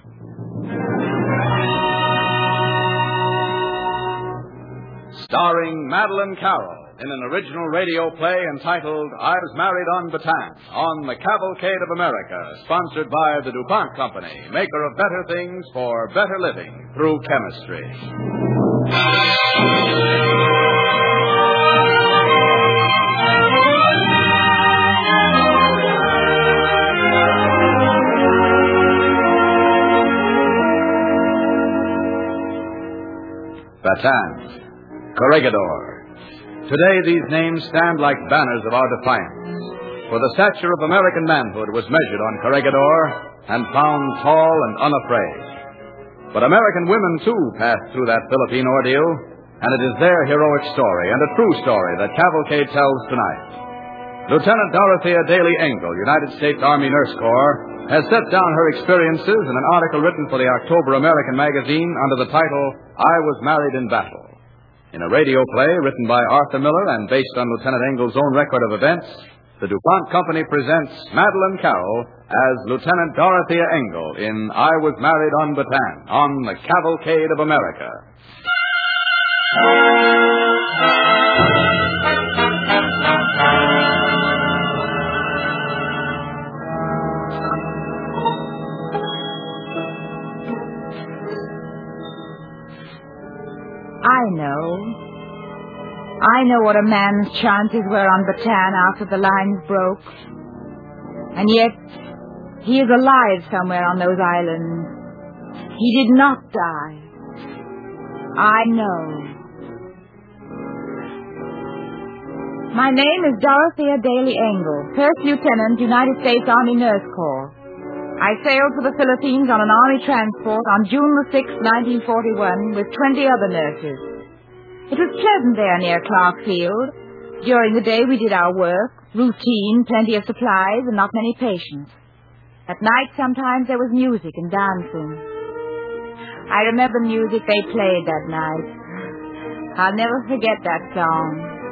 Starring Madeleine Carroll in an original radio play entitled I Was Married on Bataan on the Cavalcade of America, sponsored by the DuPont Company, maker of better things for better living through chemistry. Bataan, Corregidor. Today these names stand like banners of our defiance. For the stature of American manhood was measured on Corregidor and found tall and unafraid. But American women, too, passed through that Philippine ordeal, and it is their heroic story, and a true story, that Cavalcade tells tonight. Lieutenant Dorothea Daly Engel, United States Army Nurse Corps, has set down her experiences in an article written for the October American magazine under the title, I Was Married in Battle. In a radio play written by Arthur Miller and based on Lieutenant Engel's own record of events, the DuPont Company presents Madeleine Carroll as Lieutenant Dorothea Engel in I Was Married on Bataan on the Cavalcade of America. I know what a man's chances were on Bataan after the lines broke. And yet, he is alive somewhere on those islands. He did not die. I know. My name is Dorothea Daly Engel, First Lieutenant, United States Army Nurse Corps. I sailed for the Philippines on an Army transport on June the 6th, 1941, with 20 other nurses. It was pleasant there near Clarkfield. During the day we did our work, routine, plenty of supplies, and not many patients. At night sometimes there was music and dancing. I remember the music they played that night. I'll never forget that song.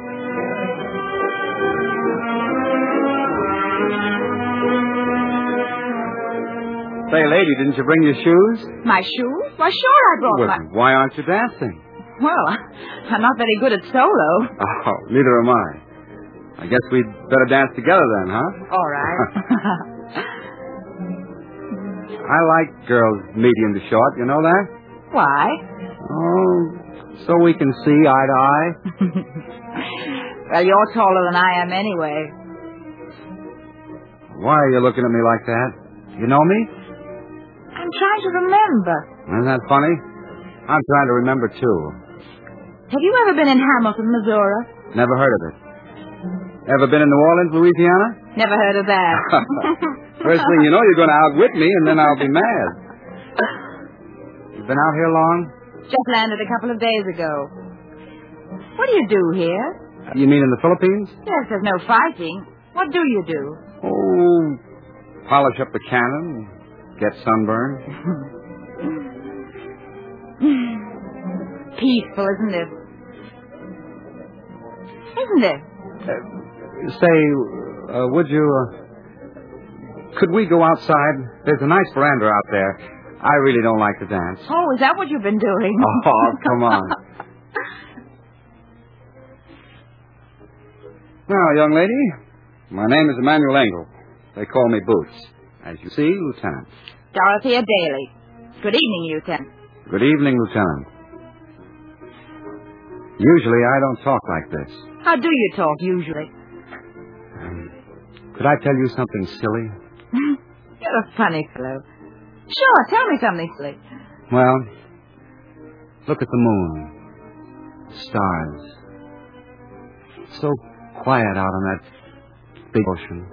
Say, lady, didn't you bring your shoes? My shoes? Why, sure I brought my... Why aren't you dancing? Well, I'm not very good at solo. Oh, neither am I. I guess we'd better dance together then, huh? All right. I like girls medium to short, you know that? Why? Oh, so we can see eye to eye. Well, you're taller than I am anyway. Why are you looking at me like that? You know me? I'm trying to remember. Isn't that funny? I'm trying to remember, too. Have you ever been in Hamilton, Missouri? Never heard of it. Ever been in New Orleans, Louisiana? Never heard of that. First thing you know, you're going to outwit me, and then I'll be mad. You've been out here long? Just landed a couple of days ago. What do you do here? You mean in the Philippines? Yes, there's no fighting. What do you do? Oh, polish up the cannon, get sunburned. Peaceful, isn't it? Isn't it? Would you... could we go outside? There's a nice veranda out there. I really don't like to dance. Oh, is that what you've been doing? Oh, come on. Now, young lady, my name is Emmanuel Engel. They call me Boots. As you see, Lieutenant. Dorothea Daly. Good evening, Lieutenant. Good evening, Lieutenant. Usually I don't talk like this. How do you talk, usually? Could I tell you something silly? You're a funny fellow. Sure, tell me something silly. Well, look at the moon. The stars. So quiet out on that big ocean.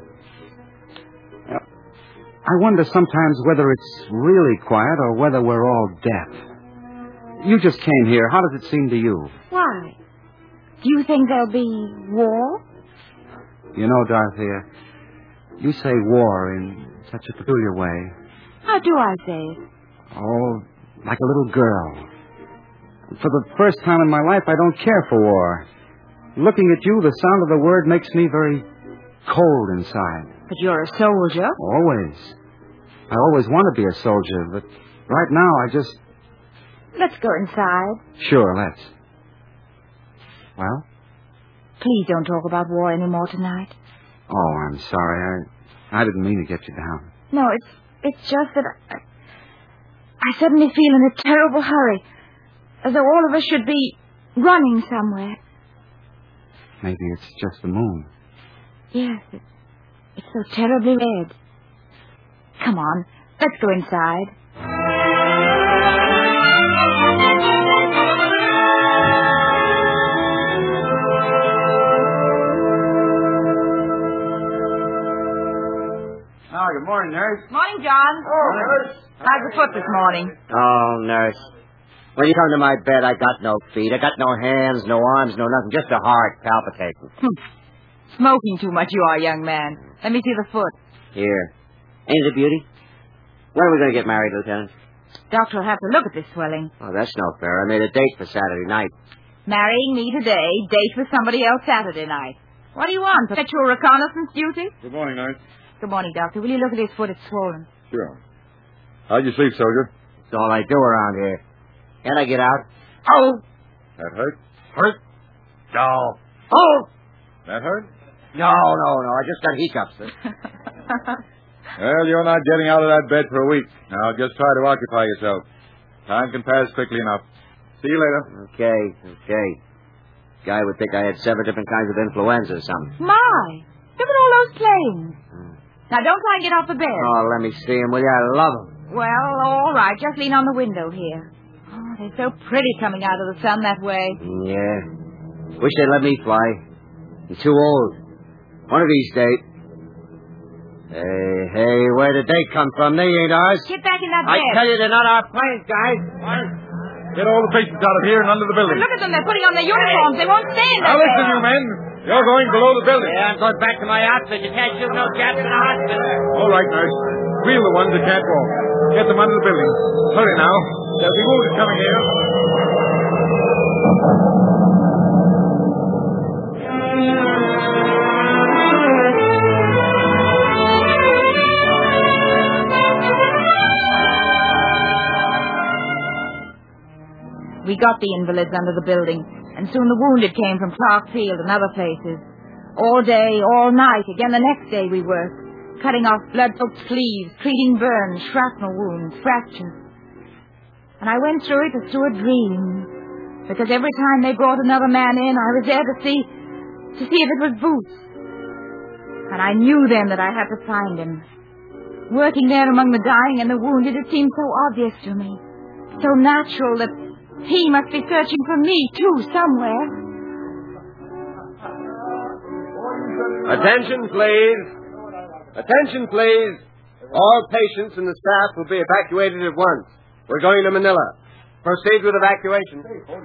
I wonder sometimes whether it's really quiet or whether we're all deaf. You just came here. How does it seem to you? Why? Do you think there'll be war? You know, Dorothea, you say war in such a peculiar way. How do I say it? Oh, like a little girl. For the first time in my life, I don't care for war. Looking at you, the sound of the word makes me very cold inside. But you're a soldier. Always. I always want to be a soldier, but Right now, I just... Let's go inside. Sure, let's. Well? Please don't talk about war anymore tonight. Oh, I'm sorry. I didn't mean to get you down. No, it's just that I suddenly feel in a terrible hurry. As though all of us should be running somewhere. Maybe it's just the moon. Yes, it's so terribly red. Come on, let's go inside. Good morning, nurse. Morning, John. Oh, nurse. How's the foot this morning? Oh, nurse. When you come to my bed, I got no feet. I got no hands, no arms, no nothing. Just a heart palpitating. Smoking too much you are, young man. Let me see the foot. Here. Ain't it a beauty? When are we going to get married, Lieutenant? Doctor will have to look at this swelling. Oh, that's no fair. I made a date for Saturday night. Marrying me today, date with somebody else Saturday night. What do you want? Perpetual reconnaissance duty? Good morning, nurse. Good morning, Doctor. Will you look at his foot? It's swollen. Sure. How'd you sleep, soldier? That's all I do around here. Can I get out? Oh! That hurt? Hurt? No. Oh! That hurt? No. I just got hiccups. Well, you're not getting out of that bed for a week. Now, just try to occupy yourself. Time can pass quickly enough. See you later. Okay. Guy would think I had 7 different kinds of influenza or something. My! Look at all those planes. Now, don't try and get off the bed. Oh, let me see him, will you? I love him. Well, all right. Just lean on the window here. Oh, they're so pretty coming out of the sun that way. Yeah. Wish they'd let me fly. I'm too old. One of these days. Hey, where did they come from? They ain't ours. Get back in that bed. I tell you, they're not our planes, guys. Get all the patients out of here and under the building. Look at them. They're putting on their uniforms. They won't stay in Now that listen, bed. you men. You're going below the building. Yeah, I'm going back to my outfit. You can't shoot no jets in a hospital. All right, nurse. We're the ones that can't walk. Get them under the building. Hurry now. There'll be wounded coming here. We got the invalids under the building, and soon the wounded came from Clark Field and other places. All day, all night, again the next day we worked, cutting off blood-soaked sleeves, treating burns, shrapnel wounds, fractures. And I went through it as through a dream, because every time they brought another man in, I was there to see if it was Boots. And I knew then that I had to find him. Working there among the dying and the wounded, it seemed so obvious to me, so natural that he must be searching for me, too, somewhere. Attention, please. Attention, please. All patients and the staff will be evacuated at once. We're going to Manila. Proceed with evacuation.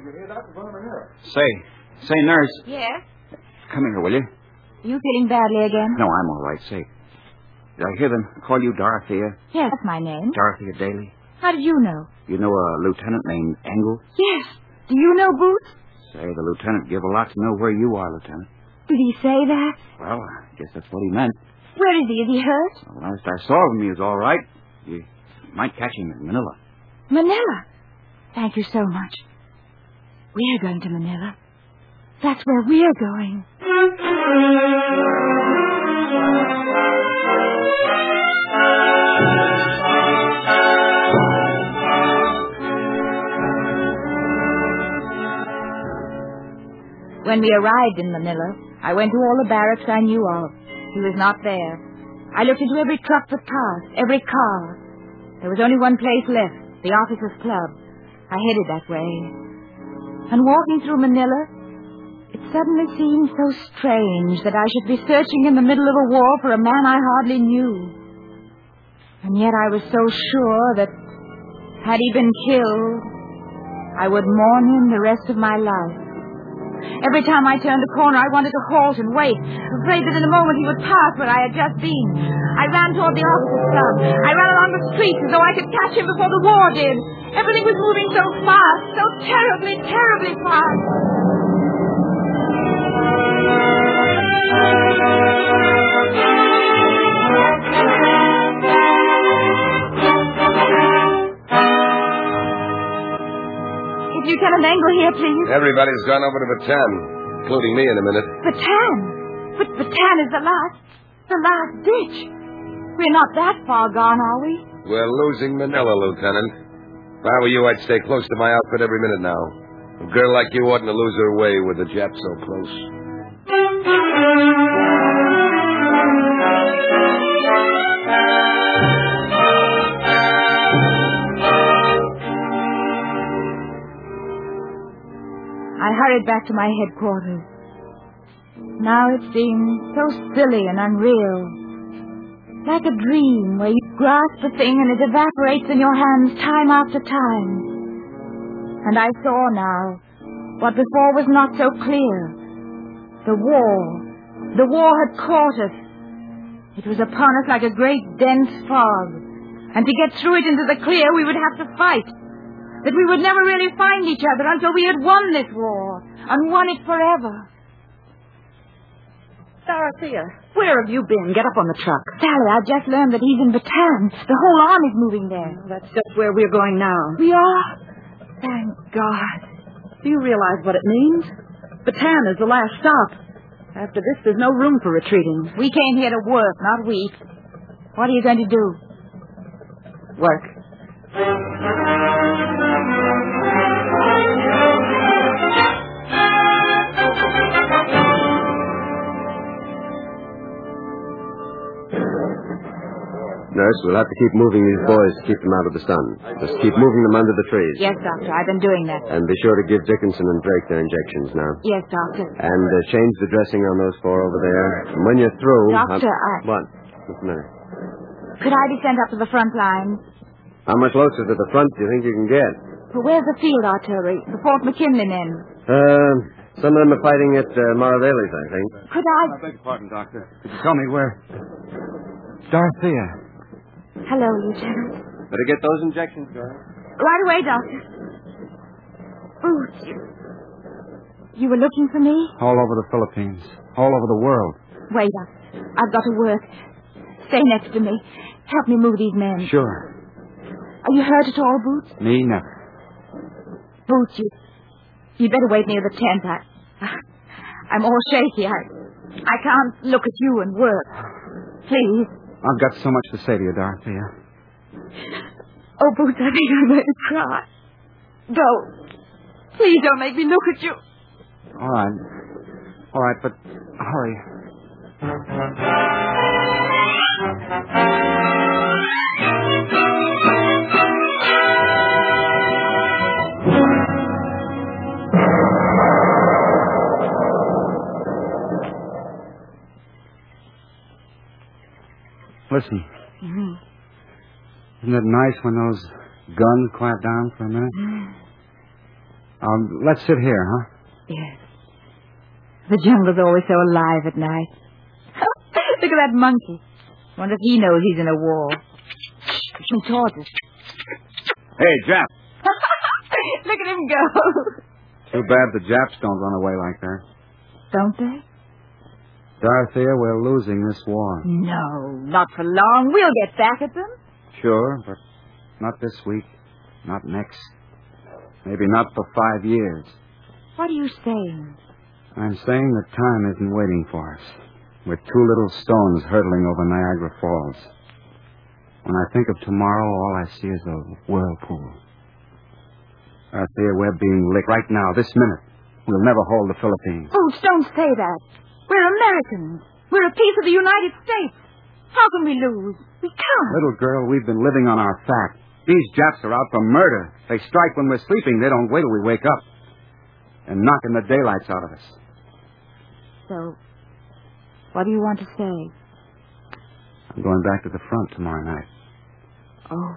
Say, nurse. Yes? Come here, will you? You feeling badly again? No, I'm all right. Say, did I hear them call you Dorothea? Yes, that's my name. Dorothea Daly? How did you know? You know a lieutenant named Engel? Yes. Do you know Boots? Say, the lieutenant give a lot to know where you are, Lieutenant. Did he say that? Well, I guess that's what he meant. Where is he? Is he hurt? Well, last I saw him, he was all right. You might catch him in Manila. Manila. Thank you so much. We're going to Manila. That's where we're going. When we arrived in Manila, I went to all the barracks I knew of. He was not there. I looked into every truck that passed, every car. There was only one place left, the officers' club. I headed that way. And walking through Manila, it suddenly seemed so strange that I should be searching in the middle of a war for a man I hardly knew. And yet I was so sure that, had he been killed, I would mourn him the rest of my life. Every time I turned a corner, I wanted to halt and wait, afraid that in a moment he would pass where I had just been. I ran toward the officers' club. I ran along the streets as though I could catch him before the war did. Everything was moving so fast, so terribly, terribly fast. Lieutenant Engel here, please. Everybody's gone over to Bataan, including me in a minute. Bataan? But Bataan is the last ditch. We're not that far gone, are we? We're losing Manila, Lieutenant. If I were you, I'd stay close to my outfit every minute now. A girl like you oughtn't to lose her way with the Japs so close. I hurried back to my headquarters. Now it seemed so silly and unreal. Like a dream where you grasp a thing and it evaporates in your hands time after time. And I saw now what before was not so clear. The war. The war had caught us. It was upon us like a great dense fog. And to get through it into the clear, we would have to fight. That we would never really find each other until we had won this war, and won it forever. Dorothea, where have you been? Get up on the truck. Sally, I just learned that he's in Bataan. The whole army's moving there. That's just where we're going now. We are? Thank God. Do you realize what it means? Bataan is the last stop. After this, there's no room for retreating. We came here to work, not weep. What are you going to do? Work. Nurse, we'll have to keep moving these boys to keep them out of the sun. Just keep moving them under the trees. Yes, Doctor, I've been doing that. And be sure to give Dickinson and Drake their injections now. Yes, Doctor. And change the dressing on those four over there. And when you're through... Doctor, What? What's the matter? Could I be sent up to the front line? How much closer to the front do you think you can get? Well, where's the field artillery? The Fort McKinley men? Some of them are fighting at Maraveli's, I think. Could I... I beg your pardon, Doctor. Could you tell me where... Dorothea. Hello, Lieutenant. Better get those injections, girl. Right away, Doctor. Boots, you were looking for me? All over the Philippines. All over the world. Wait, I've got to work. Stay next to me. Help me move these men. Sure. Are you hurt at all, Boots? Me, never. Boots, you'd better wait near the tent. I'm all shaky. I can't look at you and work. Please. I've got so much to say to you, Dorothea. Oh, Boots, I think I'm going to cry. Go. Please don't make me look at you. All right, but hurry. Listen. Mm-hmm. Isn't it nice when those guns quiet down for a minute? Let's sit here, huh? Yes. The jungle's always so alive at night. Look at that monkey. Wonder if he knows he's in a war. Come towards us. Hey, Jap. Look at him go. Too bad the Japs don't run away like that. Don't they? Dorothea, we're losing this war. No, not for long. We'll get back at them. Sure, but not this week. Not next. Maybe not for 5 years. What are you saying? I'm saying that time isn't waiting for us. With 2 little stones hurtling over Niagara Falls. When I think of tomorrow, all I see is a whirlpool. Dorothea, we're being licked right now, this minute. We'll never hold the Philippines. Boots, don't say that. We're Americans. We're a piece of the United States. How can we lose? We can't. Little girl, we've been living on our fat. These Japs are out for murder. They strike when we're sleeping. They don't wait till we wake up. And knocking the daylights out of us. So, what do you want to say? I'm going back to the front tomorrow night. Oh.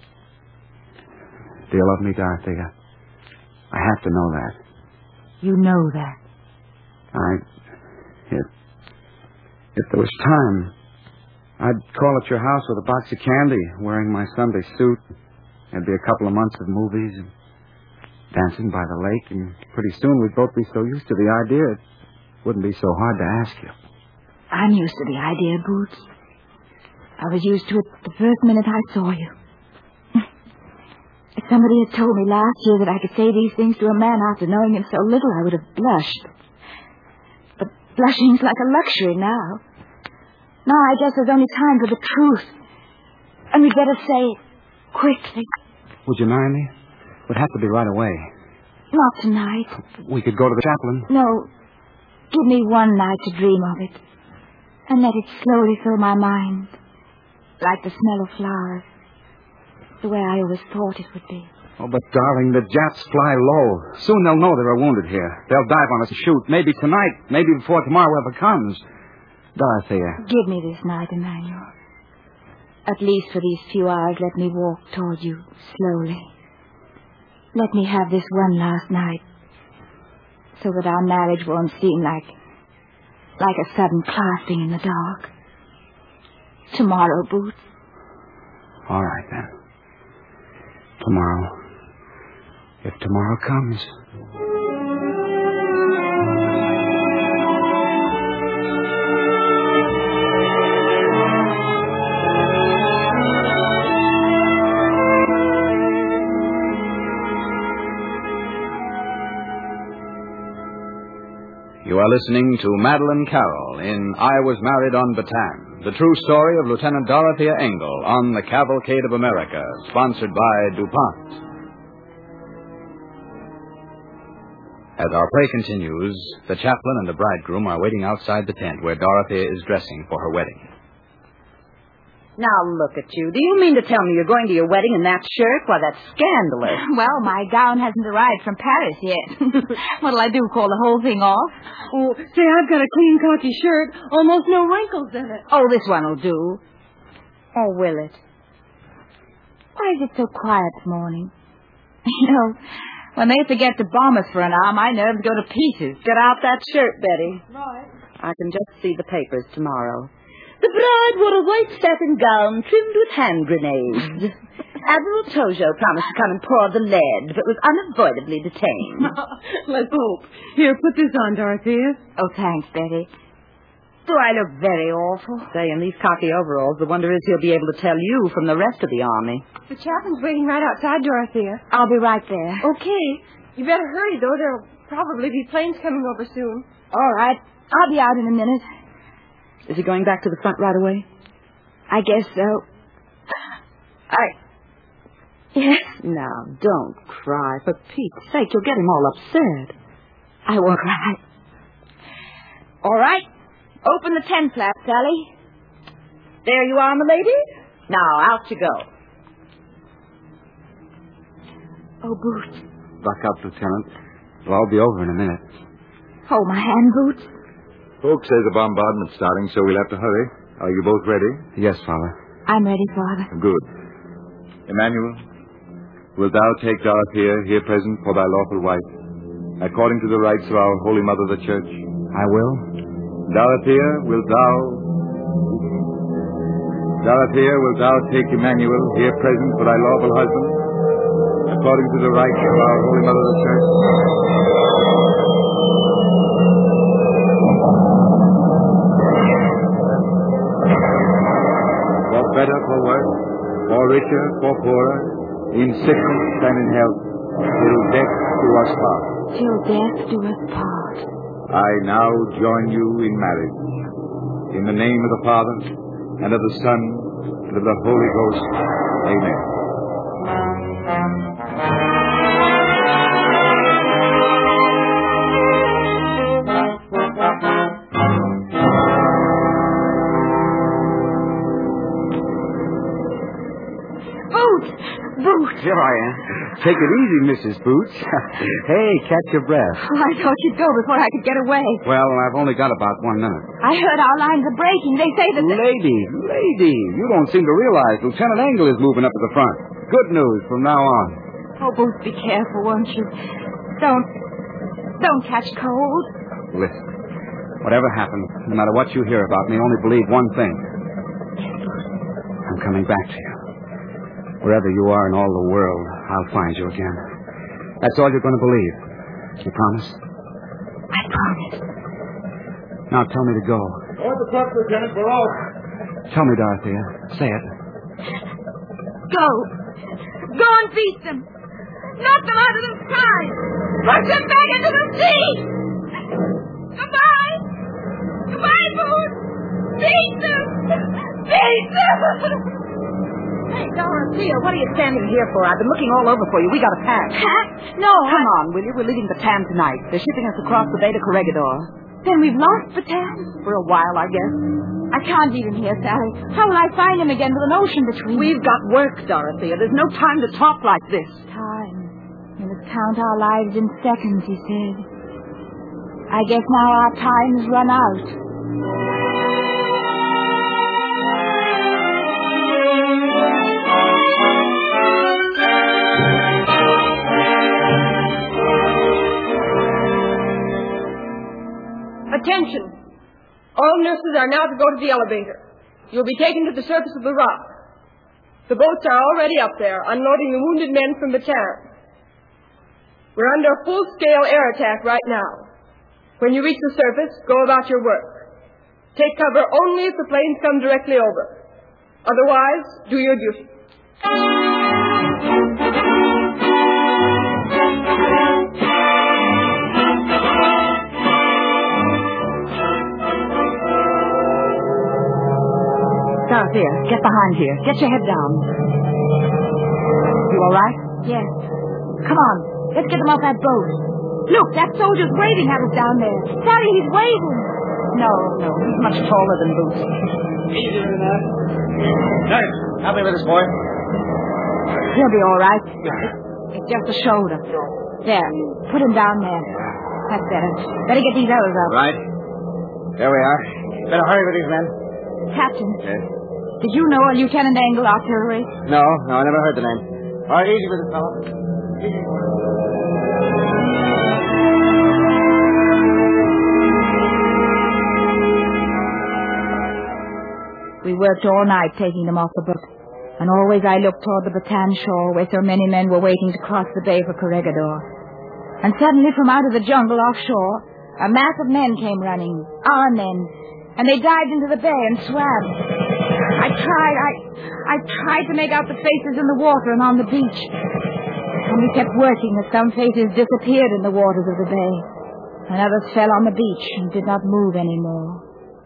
Do you love me, Dorothea? I have to know that. You know that. If there was time, I'd call at your house with a box of candy, wearing my Sunday suit. There'd be a couple of months of movies and dancing by the lake, and pretty soon we'd both be so used to the idea it wouldn't be so hard to ask you. I'm used to the idea, Boots. I was used to it the first minute I saw you. somebody had told me last year that I could say these things to a man after knowing him so little, I would have blushed. But blushing's like a luxury now. Now I guess there's only time for the truth. And we'd better say it quickly. Would you marry me? It would have to be right away. Not tonight. We could go to the chaplain. No. Give me one night to dream of it. And let it slowly fill my mind. Like the smell of flowers. The way I always thought it would be. Oh, but darling, the Japs fly low. Soon they'll know there are wounded here. They'll dive on us and shoot. Maybe tonight. Maybe before tomorrow ever comes. Dorothea. Give me this night, Emmanuel. At least for these few hours, let me walk toward you slowly. Let me have this one last night. So that our marriage won't seem like a sudden clasping in the dark. Tomorrow, Boots. All right, then. Tomorrow. If tomorrow comes. You are listening to Madeleine Carroll in I Was Married on Bataan, the true story of Lieutenant Dorothea Engel on the Cavalcade of America, sponsored by DuPont. As our play continues, the chaplain and the bridegroom are waiting outside the tent where Dorothea is dressing for her wedding. Now look at you. Do you mean to tell me you're going to your wedding in that shirt? Why, that's scandalous. Well, my gown hasn't arrived from Paris yet. What'll I do, call the whole thing off? Oh, say, I've got a clean khaki shirt. Almost no wrinkles in it. Oh, this one will do. Or will it? Why is it so quiet this morning? You know, when they forget to bomb us for an hour, my nerves go to pieces. Get out that shirt, Betty. Right. I can just see the papers tomorrow. The bride wore a white satin gown trimmed with hand grenades. Admiral Tojo promised to come and pour the lead, but was unavoidably detained. Let's hope. Here, put this on, Dorothea. Oh, thanks, Betty. Do I look very awful? Say, in these khaki overalls, the wonder is he'll be able to tell you from the rest of the army. The chaplain's waiting right outside, Dorothea. I'll be right there. Okay. You better hurry, though. There'll probably be planes coming over soon. All right. I'll be out in a minute. Is he going back to the front right away? I guess so. Yes. Now, don't cry. For Pete's sake, you'll get him all upset. I won't cry. All right. Open the tent flap, Sally. There you are, m'lady. Now, out you go. Oh, Boots. Buck up, Lieutenant. It'll all be over in a minute. Hold my hand, Boots. Folks says a bombardment's starting, so we'll have to hurry. Are you both ready? Yes, Father. I'm ready, Father. Good. Emmanuel, wilt thou take Dorothea, here present, for thy lawful wife, according to the rites of our Holy Mother the Church? I will. Dorothea, wilt thou take Emmanuel, here present, for thy lawful husband, according to the rites of our Holy Mother the Church? For better, for worse, for richer, for poorer, in sickness and in health, till death do us part. Till death do us part. I now join you in marriage. In the name of the Father, and of the Son, and of the Holy Ghost. Amen. Boots! Here I am. Take it easy, Mrs. Boots. Hey, catch your breath. Oh, I thought you'd go before I could get away. Well, I've only got about 1 minute. I heard our lines are breaking. They say that... Lady, you don't seem to realize Lieutenant Engel is moving up to the front. Good news from now on. Oh, Boots, be careful, won't you? Don't catch cold. Listen, whatever happens, no matter what you hear about me, only believe one thing. I'm coming back to you. Wherever you are in all the world, I'll find you again. That's all you're going to believe. You promise? I promise. Now tell me to go. Go at the front, Lieutenant. We're off. Tell me, Dorothea. Say it. Go. Go and beat them. Knock them out of the sky! Push them back into the sea! Goodbye! Goodbye, Booth! Beat them! Beat them! Hey, Dorothea, what are you standing here for? I've been looking all over for you. We got a pack. Pack? No, Come on, will you? We're leaving Bataan tonight. They're shipping us across the bay to Corregidor. Then we've lost Bataan. For a while, I guess. I can't leave him here, Sally. How will I find him again with an ocean between? We've got work, Dorothea. There's no time to talk like this. Time. We must count our lives in seconds, he said. I guess now our time's run out. Attention! All nurses are now to go to the elevator. You'll be taken to the surface of the rock. The boats are already up there, unloading the wounded men from Bataan. We're under a full-scale air attack right now. When you reach the surface, go about your work. Take cover only if the planes come directly over. Otherwise, do your duty. Dorothea, get behind here. Get your head down. You all right? Yes. Come on. Let's get them off that boat. Look, that soldier's waving at us down there. Sally, he's waving. No, he's much taller than Boots. Easy with that. Nurse, help me with this boy. He'll be all right. It's just a shoulder. There. Put him down there. That's better. Better get these others up. Right. There we are. Better hurry with these men. Captain. Yes? Did you know a Lieutenant Angle artillery? No, I never heard the name. All right, easy with it, fellow. Easy. We worked all night taking them off the boat. And always I looked toward the Bataan shore where so many men were waiting to cross the bay for Corregidor. And suddenly from out of the jungle offshore, a mass of men came running. Our men. And they dived into the bay and swam. I tried to make out the faces in the water and on the beach. And we kept working as some faces disappeared in the waters of the bay. And others fell on the beach and did not move anymore.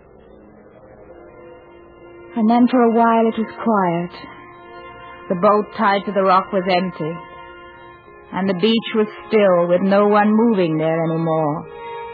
And then for a while it was quiet. The boat tied to the rock was empty. And the beach was still with no one moving there anymore.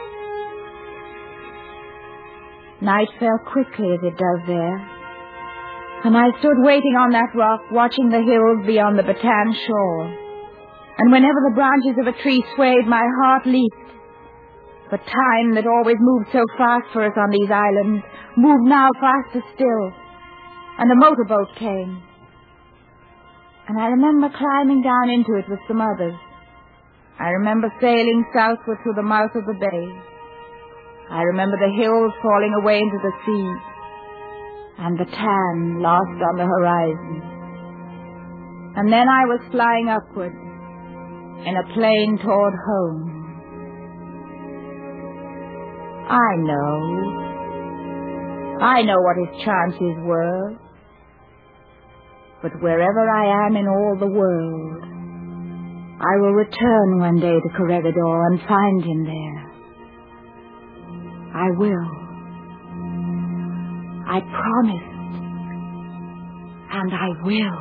Night fell quickly as it does there. And I stood waiting on that rock, watching the hills beyond the Bataan shore. And whenever the branches of a tree swayed, my heart leaped. But time that always moved so fast for us on these islands moved now faster still. And the motorboat came. And I remember climbing down into it with some others. I remember sailing southward through the mouth of the bay. I remember the hills falling away into the sea, and Bataan lost on the horizon. And then I was flying upward, in a plane toward home. I know what his chances were. But wherever I am in all the world, I will return one day to Corregidor and find him there. I will. I promised. And I will.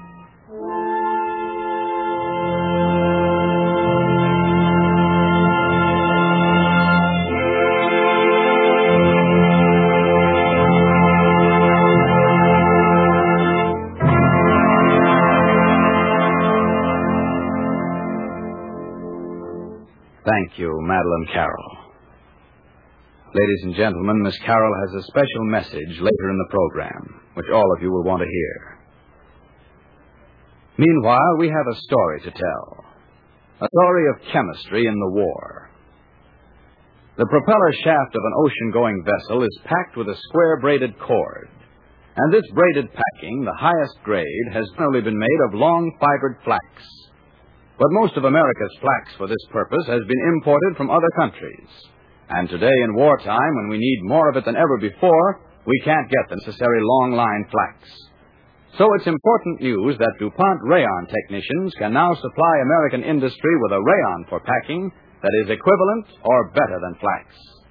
Thank you, Madeline Carroll. Ladies and gentlemen, Miss Carroll has a special message later in the program, which all of you will want to hear. Meanwhile, we have a story to tell. A story of chemistry in the war. The propeller shaft of an ocean-going vessel is packed with a square braided cord. And this braided packing, the highest grade, has generally been made of long fibered flax. But most of America's flax for this purpose has been imported from other countries. And today in wartime, when we need more of it than ever before, we can't get the necessary long-line flax. So it's important news that DuPont rayon technicians can now supply American industry with a rayon for packing that is equivalent or better than flax.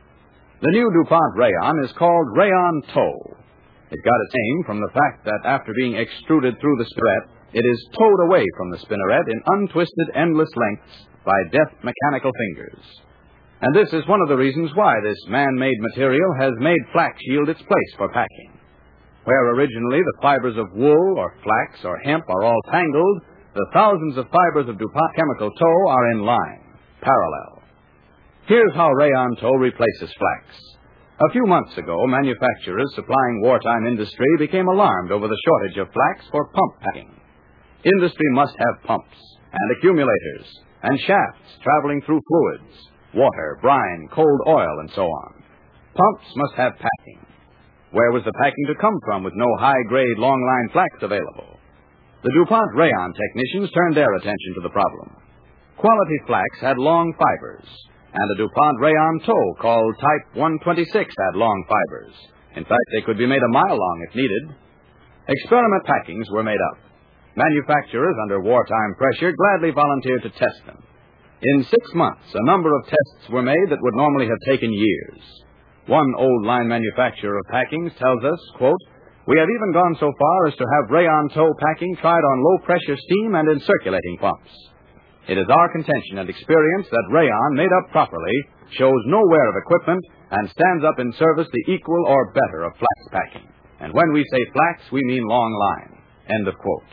The new DuPont rayon is called Rayon Tow. It got its name from the fact that after being extruded through the spinneret, it is towed away from the spinneret in untwisted, endless lengths by deft mechanical fingers. And this is one of the reasons why this man-made material has made flax yield its place for packing. Where originally the fibers of wool or flax or hemp are all tangled, the thousands of fibers of DuPont chemical tow are in line, parallel. Here's how Rayon Tow replaces flax. A few months ago, manufacturers supplying wartime industry became alarmed over the shortage of flax for pump packing. Industry must have pumps and accumulators and shafts traveling through fluids, water, brine, cold oil, and so on. Pumps must have packing. Where was the packing to come from with no high-grade, long-line flax available? The DuPont rayon technicians turned their attention to the problem. Quality flax had long fibers, and the DuPont rayon tow called Type 126 had long fibers. In fact, they could be made a mile long if needed. Experiment packings were made up. Manufacturers under wartime pressure gladly volunteered to test them. In 6 months, a number of tests were made that would normally have taken years. One old-line manufacturer of packings tells us, quote, "We have even gone so far as to have rayon tow packing tried on low-pressure steam and in circulating pumps. It is our contention and experience that rayon, made up properly, shows no wear of equipment and stands up in service the equal or better of flax packing. And when we say flax, we mean long line." End of quote.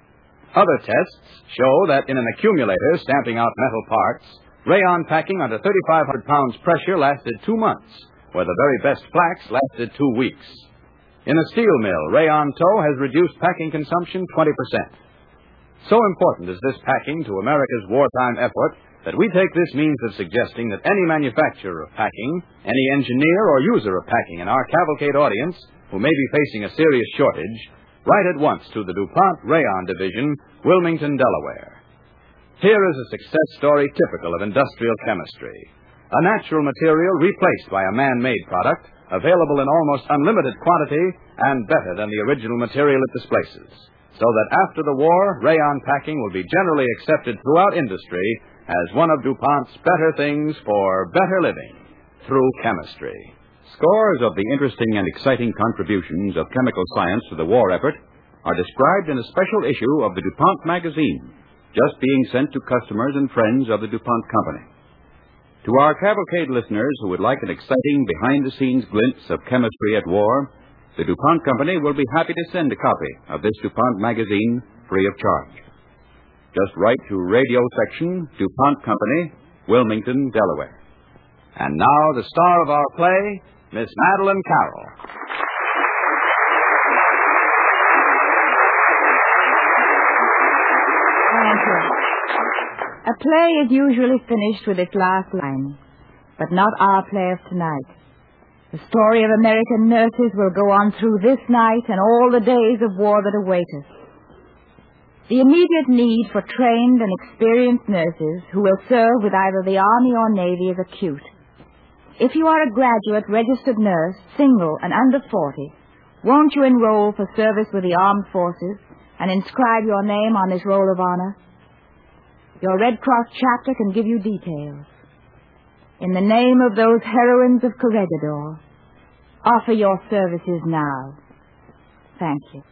Other tests show that in an accumulator stamping out metal parts, rayon packing under 3,500 pounds pressure lasted 2 months, where the very best flax lasted 2 weeks. In a steel mill, rayon tow has reduced packing consumption 20%. So important is this packing to America's wartime effort that we take this means of suggesting that any manufacturer of packing, any engineer or user of packing in our cavalcade audience who may be facing a serious shortage, write at once to the DuPont Rayon Division, Wilmington, Delaware. Here is a success story typical of industrial chemistry. A natural material replaced by a man-made product, available in almost unlimited quantity and better than the original material it displaces. So that after the war, rayon packing will be generally accepted throughout industry as one of DuPont's better things for better living through chemistry. Scores of the interesting and exciting contributions of chemical science to the war effort are described in a special issue of the DuPont magazine, just being sent to customers and friends of the DuPont Company. To our cavalcade listeners who would like an exciting behind-the-scenes glimpse of chemistry at war, the DuPont Company will be happy to send a copy of this DuPont magazine free of charge. Just write to Radio Section, DuPont Company, Wilmington, Delaware. And now the star of our play, Miss Madeline Carroll. Thank you. A play is usually finished with its last line, but not our play of tonight. The story of American nurses will go on through this night and all the days of war that await us. The immediate need for trained and experienced nurses who will serve with either the Army or Navy is acute. If you are a graduate registered nurse, single and under 40, won't you enroll for service with the armed forces and inscribe your name on this roll of honor? Your Red Cross chapter can give you details. In the name of those heroines of Corregidor, offer your services now. Thank you.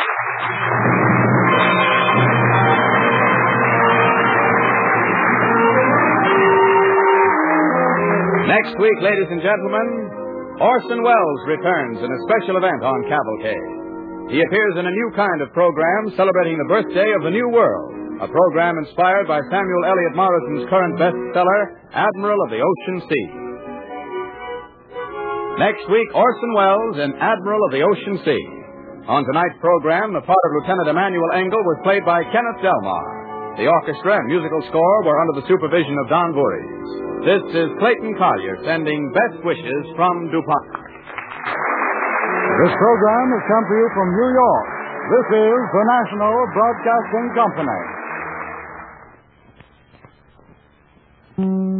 Next week, ladies and gentlemen, Orson Welles returns in a special event on Cavalcade. He appears in a new kind of program celebrating the birthday of the New World, a program inspired by Samuel Eliot Morrison's current bestseller, Admiral of the Ocean Sea. Next week, Orson Welles in Admiral of the Ocean Sea. On tonight's program, the part of Lieutenant Emmanuel Engel was played by Kenneth Delmar. The orchestra and musical score were under the supervision of Don Voorhees. This is Clayton Collier sending best wishes from DuPont. This program has come to you from New York. This is the National Broadcasting Company.